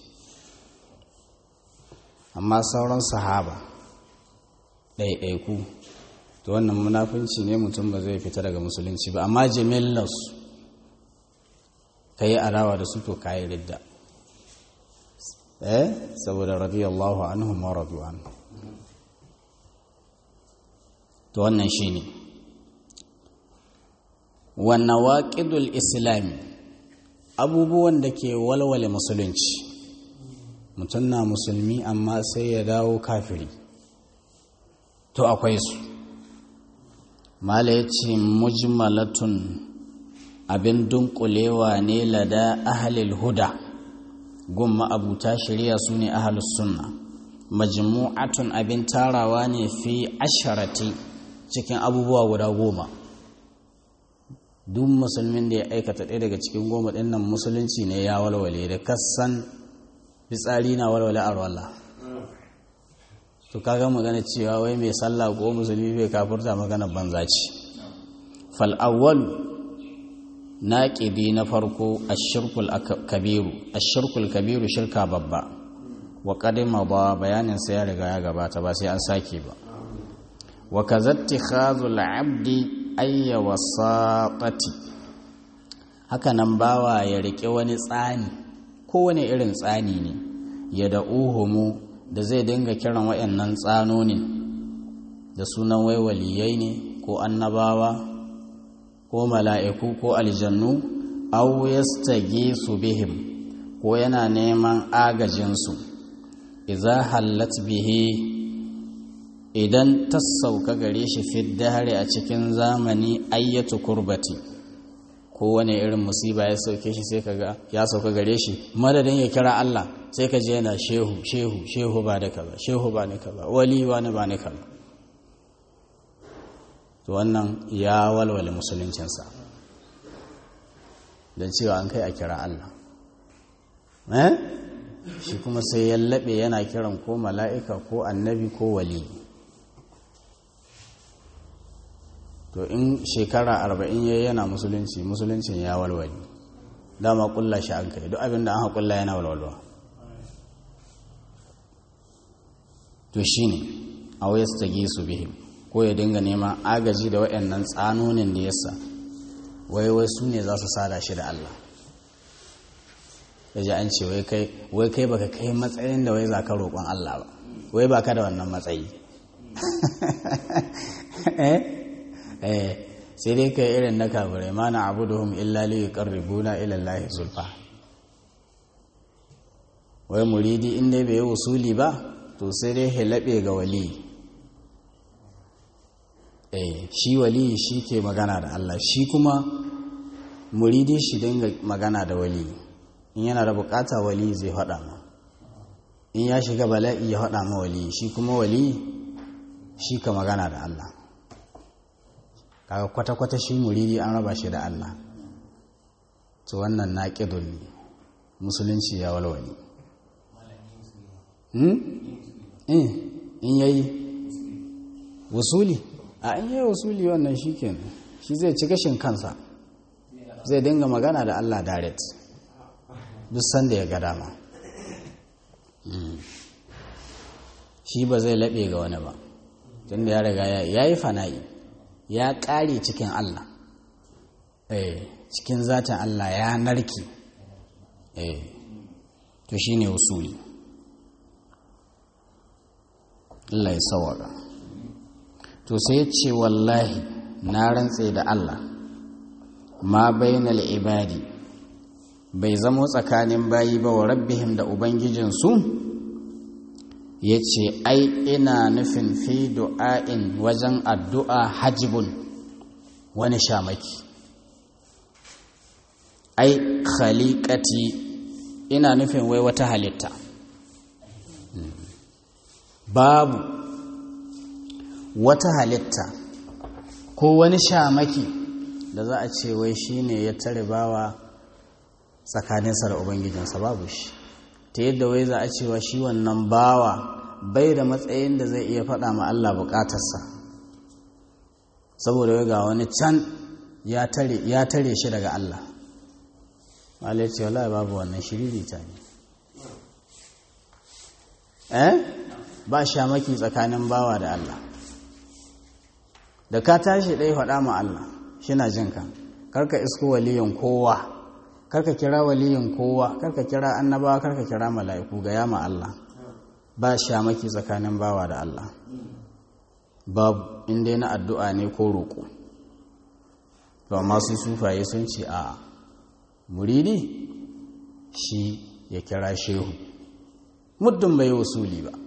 amma sauran sahaba ɗaiɗaiku to wannan munafunci ne mutum ba zai fita daga musulunci ba amma jimillas ka yi adawa da su to ka yi ridda eh saboda radiyallahu anhum wa radu an to wannan shine wa nawaqidul islami abubuwan da ke walwale musulunci mutum na musulmi amma sai ya dawo kafiri to akwai su mala ya ce mujmalatun abin dunkulewa ne lada ahalil huda gumma abuta shari'a su ne ahalus sunna majmu'atun abin tarawa ne fi asharati cikin abubuwa guda goma duk musulmin da ya aikata ɗaya daga cikin goma ɗin nan musulunci ne ya walwale da kasan fitsari na walwale a ruwallah to kaga magana cewa wai mai sallah ko musulmi bai kafurta magana banza ce fal awwal naqidi na farko ash-shirkul kabiru ash-shirkul kabiru shirka babba wa qadima ba bayanin sa ya riga ya gabata ba sai an sake ba wa kazatti khazul abdi ayya wasaqati haka nan bawa ya rike wani tsani kowane irin tsani ne ya da'uhumu da zai dinga kiran waɗannan tsanonin da sunan wai waliyai ne ko annabawa ko mala'iku ko aljannu aw yastagisu bihim ko yana neman agajinsu idza hallat bihi idan ta sauka gare shi fi dahari a cikin zamani ayyatu kurbati ko wani irin musiba ya sauke shi sai kaga ya sauka gare shi madadin ya kira Allah sai ka je yana shehu shehu shehu ba da kaza shehu ba ne kaza wali wani ba ne kaza to wannan ya walwale musuluncinsa don cewa an kai a kira Allah eh shi kuma sai ya laɓe yana kiran ko mala'ika ko annabi ko wali to in shekara arba'in ya yana musulunci musuluncin ya walwale dama kulla shi an kai duk abin da an haƙulla yana walwalwa to shi ne a wayar stage su bihim ko ya dinga neman agaji da waɗannan tsanonin da yasa wai wai su ne za su sada shi da Allah yaji an ce wai kai baka kai matsayin da wai za ka roƙon Allah ba wai baka da wannan matsayi eh eh sai dai kai irin na kafirai ma na abuduhum illa li yuqarribuna ila Allah zulfa wai muridi in dai bai usuli ba to sai dai halabe ga wali eh shi wali shi ke magana da Allah shi kuma muridi shi dinga magana da wali in yana da bukata wali zai faɗa ma in ya shiga bala'i ya faɗa ma wali shi kuma wali shi ka magana da Allah kaga kwata-kwata shi muridi an raba shi da Allah to wannan naqidun ne musulunci ya walwali hmm eh in yayi wasuli a in yayi wasuli wannan shikenan shi zai ci gashin kansa zai dinga magana da Allah direct duk sanda ya ga dama shi ba zai laɓe ga wani ba tunda ya riga ya yi fana'i ya ƙare cikin Allah eh cikin zatin Allah ya narki eh to shine usuli Allah ya sawara to sai ya ce wallahi na rantse da Allah ma bainal ibadi bai zamo tsakanin bayi ba wa rabbihim da ubangijinsu ya ce ai ina nufin fi du'a'in wajen addu'a hajibun wani shamaki ai khaliqati ina nufin wai wata halitta babu wata halitta ko wani shamaki da za a ce wai shine ya tare bawa tsakaninsa da ubangijinsa babu shi ta yadda wai za a cewa shi wannan bawa bai da matsayin da zai iya faɗa ma Allah buƙatarsa saboda wai ga wani can ya tare shi daga Allah malai ce wallahi babu wannan shiriri ta ne eh ba shamaki tsakanin bawa da Allah da ka tashi ɗaya faɗa ma Allah shi na jinka karka isko waliyin kowa karka kira waliyin kowa karka kira annabawa karka kira mala'iku ga yama Allah ba shamaki tsakanin bawa da Allah babu inda na addu'a ne ko roƙo ba masu sufaye sun ce a muridi shi ya kira shehu muddin bai wasuli ba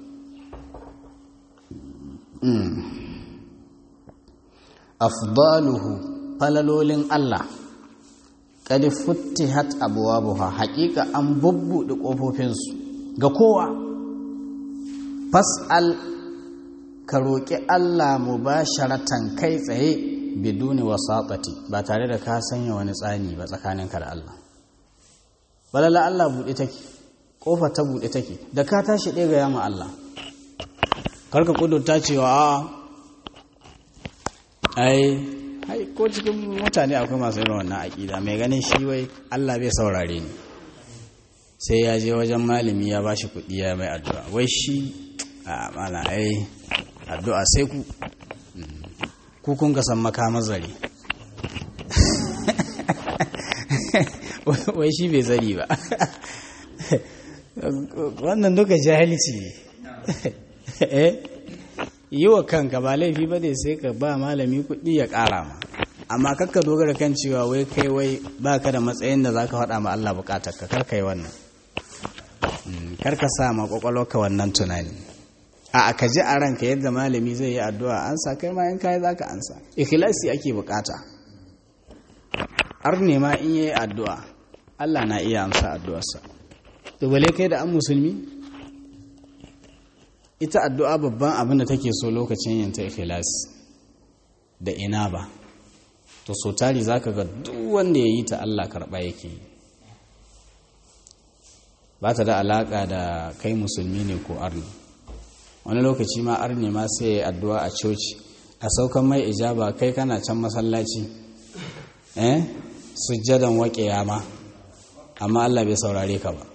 afdaluhu falalolin Allah kad futtihat abwabuha haqiqa an bubbude kofofin su ga kowa fas'al ka roki Allah mubasharatan kai tsaye biduni wasatati ba tare da ka sanya wani tsani ba tsakaninka da Allah balalla Allah bude take kofa ta bude take da ka tashi ɗaya ga yama Allah karka kudurta cewa a ai hai ko cikin mutane akwai masu irin wannan aƙida mai ganin shi wai Allah bai saurare ni sai ya je wajen malami ya bashi kuɗi ya mai addu'a wai shi a mana ai addu'a sai ku ku kun ga san makamar zare wai shi bai zari ba wannan duka jahilci eh yi wa kanka ba laifi ba ne sai ka ba malami kuɗi ya ƙara ma amma kakka dogara kan cewa wai kai wai ba ka da matsayin da za ka faɗa ma Allah buƙatar ka karka yi wannan karka sa ma ƙwaƙwalwarka wannan tunani a ka ji a ranka yadda malami zai yi addu'a ansa kai ma in kai za ka ansa ikhlasi ake buƙata har ne ma in yi addu'a Allah na iya amsa addu'arsa to bale kai da an musulmi ita addu'a babban abin da take so lokacin yin ta ikhlas da ina ba to so tari zaka ga duk wanda yayi ta Allah karba yake ba ta da alaka da kai musulmi ne ko arni wani lokaci ma arni ma sai addu'a a coci a saukan mai ijaba kai kana can masallaci eh sujjadan waqiya ma amma Allah bai saurare ka ba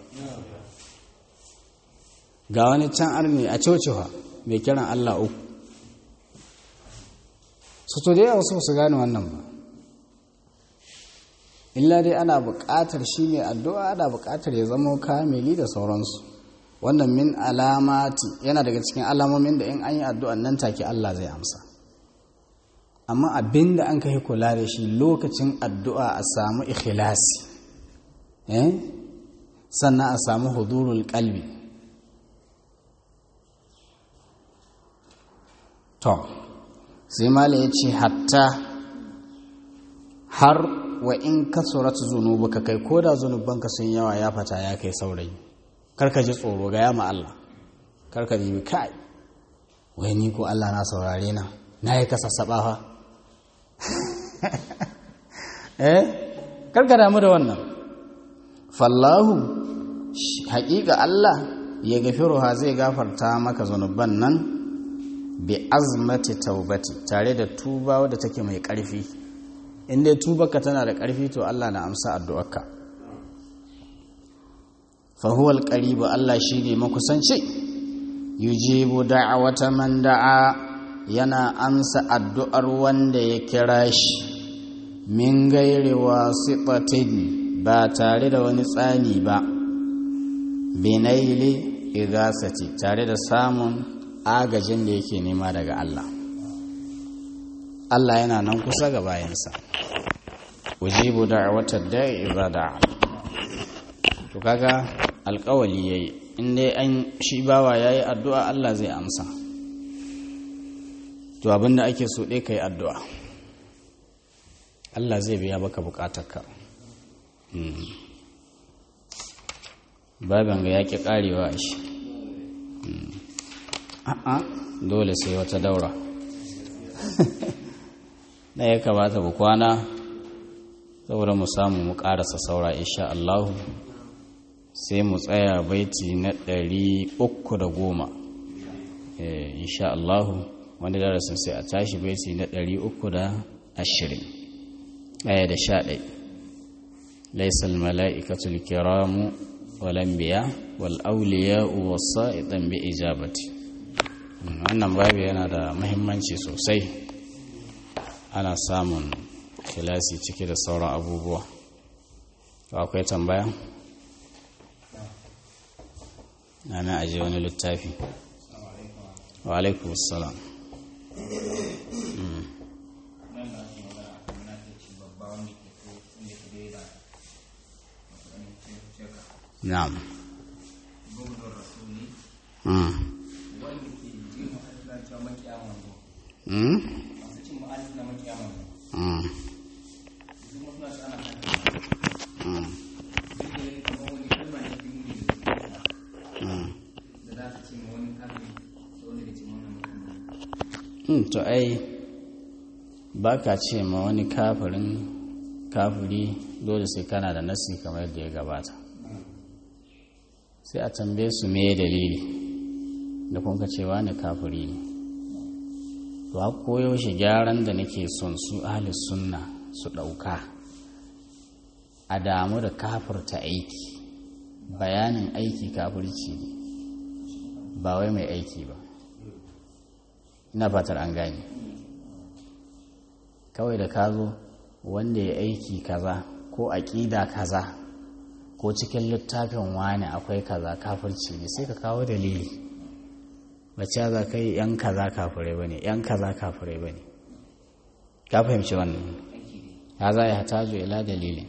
ga wani can arni a cocewa mai kiran Allah uku su to dai wasu su gane wannan ba illa dai ana buƙatar shi ne addu'a ana buƙatar ya zama kamili da sauransu wannan min alamati yana daga cikin alamomin da in an yi addu'an nan take Allah zai amsa amma abin da an kai kula da shi lokacin addu'a a samu ikhlasi eh sannan a samu hudurul qalbi to sai mala ya ce hatta har wa in kasurat zunubuka kai ko da zunubanka sun yawa ya fata ya kai saurayi karka ji tsoro ga yama Allah karka ji kai wai ni ko Allah na saurare na na yi ka sassaba fa eh karka damu da wannan fallahu haƙiƙa Allah ya gafiruha zai gafarta maka zunuban nan bi azmati taubati tare da tuba wadda take mai ƙarfi in dai tubarka tana da ƙarfi to Allah na amsa addu'arka fa huwa alqarib Allah shine makusanci yujibu da'wata man da'a yana amsa addu'ar wanda ya kira shi min gairi wasitatin ba tare da wani tsani ba binaili igasati tare da samun agajin da yake nema daga Allah Allah yana nan kusa ga bayansa ujibu da'watad da'i idza da'a to kaga alƙawali yayi in dai an shi bawa yayi addu'a Allah zai amsa to abinda ake so dai kai addu'a Allah zai biya baka bukatarka baban ga yake karewa shi a'a dole sai wata daura da ya kamata bu kwana saboda mu samu mu karasa saura insha Allah sai mu tsaya baiti na ɗari uku da goma eh insha Allah wanda darasin sai a tashi baiti na ɗari uku da ashirin aya da sha ɗaya laysa al mala'ikatu al kiramu wal anbiya wal awliya wasa'itan bi ijabati wannan babu yana da muhimmanci sosai ana samun kilasi cike da sauran abubuwa akwai tambaya na na aje wani littafi wa alaikum assalam na'am mm mm mm to ai ba ka ce ma wani kafirin kafiri dole sai kana da nasi kamar yadda ya gabata sai a tambaye su me dalili da kun ka cewa ne kafiri ne to a koyaushe gyaran da nake son su ahlus sunna su ɗauka a damu da kafirta aiki bayanin aiki kafirci ne ba wai mai aiki ba ina fatar an gane kawai da ka zo wanda ya aiki kaza ko aƙida kaza ko cikin littafin wani akwai kaza kafirci ne sai ka kawo dalili bace za ka yi yan kaza kafirai ba ne yan kaza kafirai ba ne ka fahimci wannan ya za ya hatajo ila dalilin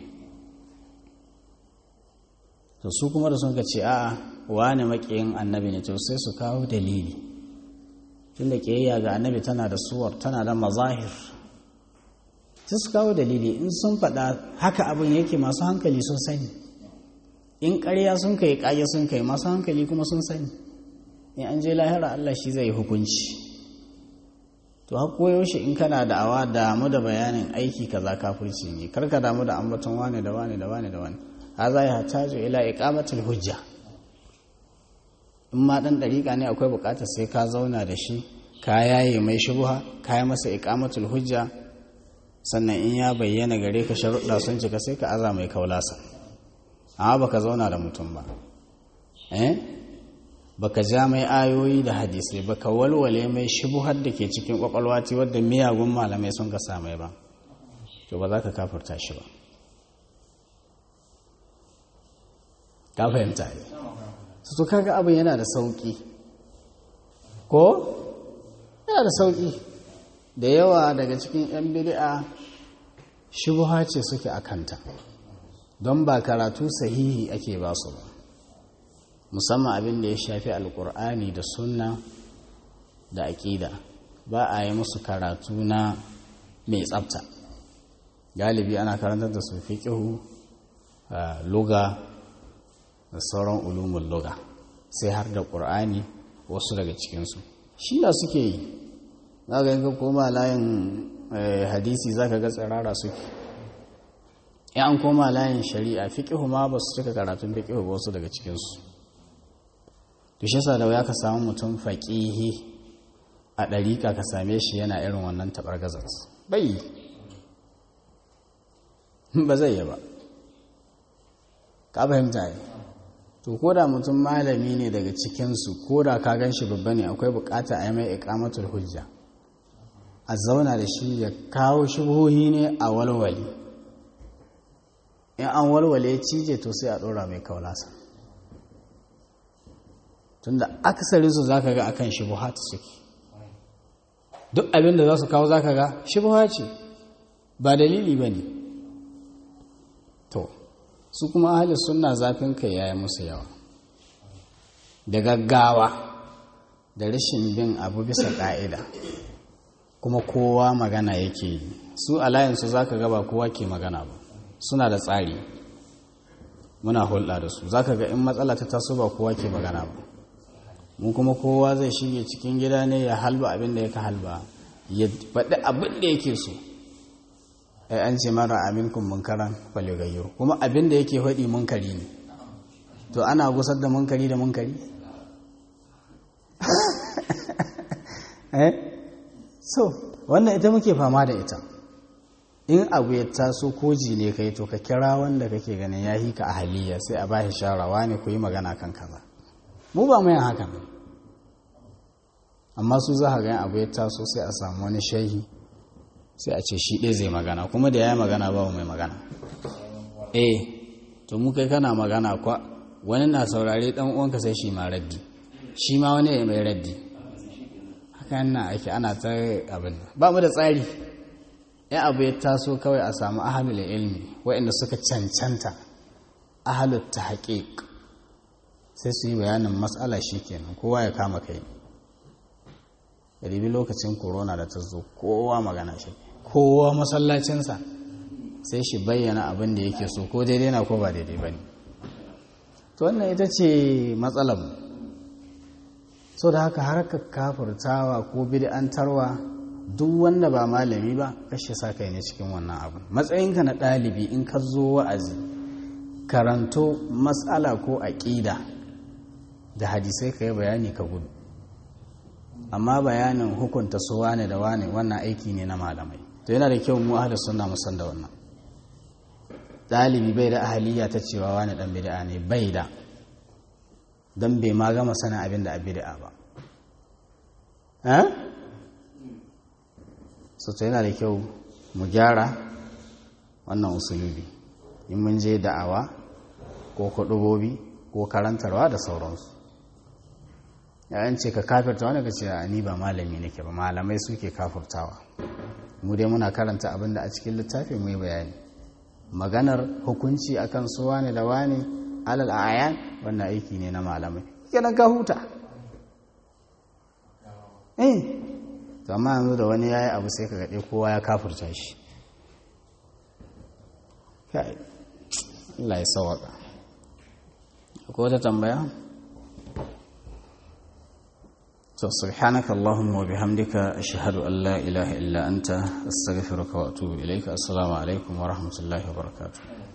to su kuma da sun ka ce a'a wani maƙiyin annabi ne to sai su kawo dalili tunda ƙiyayya ga annabi tana da suwar tana da mazahir sai su kawo dalili in sun faɗa haka abin yake masu hankali sun sani in ƙarya sun kai ƙage sun kai masu hankali kuma sun sani in an je lahira Allah shi zai hukunci to har koyaushe in kana da awa damu da bayanin aiki kaza kafirci ne karka damu da ambaton wane da wane da wane da wane haza ya hataju ila iqamatul hujja in ma dan dariƙa ne akwai buƙatar sai ka zauna da shi ka yaye mai shubha ka yi masa iqamatul hujja sannan in ya bayyana gare ka sharuɗa sun cika sai ka aza mai kaulasa amma baka zauna da mutum ba eh baka ja mai ayoyi da hadisai baka walwale mai shubuhar da ke cikin kwakwalwati wadda miyagun malamai sun ka samai ba to ba za ka kafurta shi ba ka fahimta ne su to kaga abin yana da sauki ko yana da sauki da yawa daga cikin yan bid'a shubuha ce suke akanta don ba karatu sahihi ake ba su ba musamman abin da ya shafi alkur'ani da sunna da aƙida ba a yi musu karatu na mai tsafta galibi ana karantar da su fiqhu luga da sauran ulumul luga sai har da ƙur'ani wasu daga cikinsu shi da suke yi za ga yanka koma layin hadisi za ka ga tsirara suke in an koma layin shari'a fiqhu ma ba su cika karatun fiqhu ba wasu daga cikinsu to shi yasa da ya ka samu mutum faqihi a ɗariƙa ka same shi yana irin wannan tabargazar bai ba zai yi ba ka fahimta ne to ko da mutum malami ne daga cikinsu ko da ka gan shi babba ne akwai bukata a yi mai iqamatul hujja a zauna da shi ya kawo shubuhi ne a walwale in an walwale cije to sai a ɗora mai kaulasa tunda akasari su za ka ga akan shubuhat suke duk abin da za su kawo za ka ga shubha ce ba dalili ba ne. To su kuma ahalin sunna zafin kai ya yi musu yawa da gaggawa da rashin bin abu bisa ƙa'ida, kuma kowa magana yake yi. Su alayansu za ka gaba kowa ke magana ba, suna da tsari, muna hulɗa da su. Za ka ga in matsala ta taso ba kowa ke magana ba, mu kuma kowa zai shige cikin gida ne ya halba abin da ya ka halba, ya faɗi abin da yake so. Ai an ce mara aminkum munkaran faligayyo, kuma abin da yake faɗi munkari ne. To ana gusar da munkari da munkari? eh so wannan ita muke fama da ita. In abu ya taso koji ne kai, to ka kira wanda kake ganin ya hika ahaliya sai a bashi sharawa ne ku yi magana kan kaza. Mu ba mu yin hakan, amma su za ka ga abu ya taso sai a samu wani shehi sai a ce shi ɗaya zai magana, kuma da ya yi magana ba mai magana. eh to mu kai kana magana kwa wani na saurare ɗan uwanka sai shi ma raddi, shi ma wani ya mai raddi, haka yana ake ana ta abin. Ba mu da tsari. Ya abu ya taso kawai a samu ahalul ilmi waɗanda suka cancanta, ahalut tahqiq, sai su yi bayanin matsala shikenan kowa ya kama kai. Ribi lokacin corona da ta zo kowa magana shi, kowa masallacinsa sai shi bayyana abin da yake so, ko daidai na ko ba daidai ba ne. To wannan ita ce matsalar. So da haka harkar kafurtawa ko bid'antarwa, duk wanda ba malami ba kashe sa kai ne cikin wannan abin. Matsayinka na ɗalibi in ka zo wa'azi, karanto matsala ko aƙida da hadisai ka yi bayani ka gudu, amma bayanin hukunta su wane da wane wannan aiki ne na malamai. To yana da kyau mu ahlus sunna mu san da wannan. Ɗalibi bai da ahaliya ta cewa wane dan bid'a ne, bai da, dan bai ma gama sanin abin da a bid'a ba. eh so to yana da kyau mu gyara wannan usulubi in mun je da'awa ko kudubobi ko karantarwa da sauransu. yayin ce ka kafirta wani ka ce ni ba malami nake ba, malamai suke kafirtawa. Mu dai muna karanta abin da a cikin littafi mu yi bayani. Maganar hukunci akan su wane da wane alal ayan wannan aiki ne na malamai, kenan ka huta. eh to amma yanzu da wani yayi abu sai ka gaɗe kowa ya kafirta shi. kai Allah ya sawaka. Ko wata tambaya? So subhanaka Allahumma wa bihamdika ashhadu an la ilaha illa anta astaghfiruka wa atubu ilayka. Assalamu alaikum wa rahmatullahi wa barakatuh.